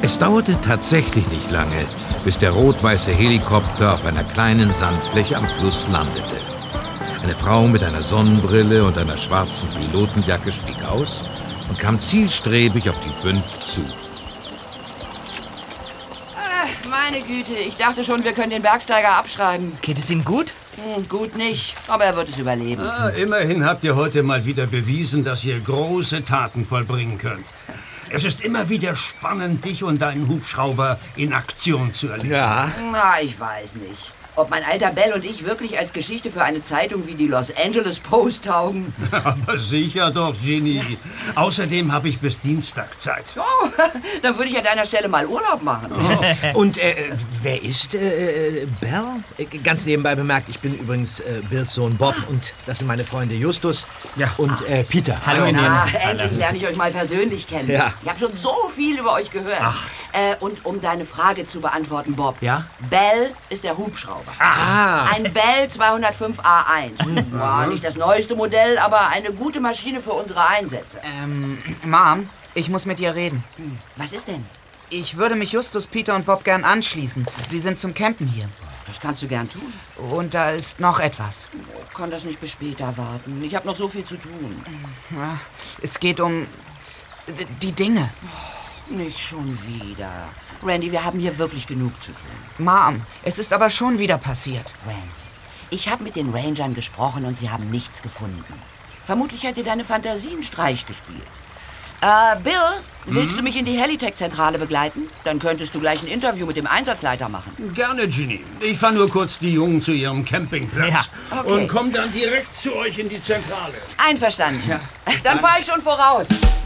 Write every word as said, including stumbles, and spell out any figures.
Es dauerte tatsächlich nicht lange, bis der rot-weiße Helikopter auf einer kleinen Sandfläche am Fluss landete. Eine Frau mit einer Sonnenbrille und einer schwarzen Pilotenjacke stieg aus und kam zielstrebig auf die fünf zu. Ach, meine Güte, ich dachte schon, wir können den Bergsteiger abschreiben. Geht es ihm gut? Hm, gut nicht, aber er wird es überleben. Ah, immerhin habt ihr heute mal wieder bewiesen, dass ihr große Taten vollbringen könnt. Es ist immer wieder spannend, dich und deinen Hubschrauber in Aktion zu erleben. Ja. Na, ich weiß nicht. Ob mein alter Bell und ich wirklich als Geschichte für eine Zeitung wie die Los Angeles Post taugen. Aber sicher doch, Ginny. Außerdem habe ich bis Dienstag Zeit. Oh, dann würde ich an deiner Stelle mal Urlaub machen. Oh. Und äh, wer ist äh, Bell? Äh, Ganz nebenbei bemerkt, ich bin übrigens äh, Bills Sohn Bob und das sind meine Freunde Justus Ja. und äh, Peter. Hallo. Na, endlich lerne ich euch mal persönlich kennen. Ja. Ich habe schon so viel über euch gehört. Ach. Äh, und um deine Frage zu beantworten, Bob. Ja? Bell ist der Hubschrauber. Ah. Ein Bell zweihundertfünf A eins. Ja, nicht das neueste Modell, aber eine gute Maschine für unsere Einsätze. Ähm, Mom, ich muss mit dir reden. Hm, was ist denn? Ich würde mich Justus, Peter und Bob gern anschließen. Sie sind zum Campen hier. Das kannst du gern tun. Und da ist noch etwas. Oh, kann das nicht bis später warten? Ich habe noch so viel zu tun. Ja, es geht um d- die Dinge. Nicht schon wieder. Randy, wir haben hier wirklich genug zu tun. Mom, es ist aber schon wieder passiert. Randy, ich habe mit den Rangern gesprochen und sie haben nichts gefunden. Vermutlich hat dir deine Fantasie einen Streich gespielt. Äh, Bill, willst du mich in die Helitech-Zentrale begleiten? Dann könntest du gleich ein Interview mit dem Einsatzleiter machen. Gerne, Ginny. Ich fahre nur kurz die Jungen zu ihrem Campingplatz. Ja. Okay. Und komm dann direkt zu euch in die Zentrale. Einverstanden. Dann fahre ich schon voraus.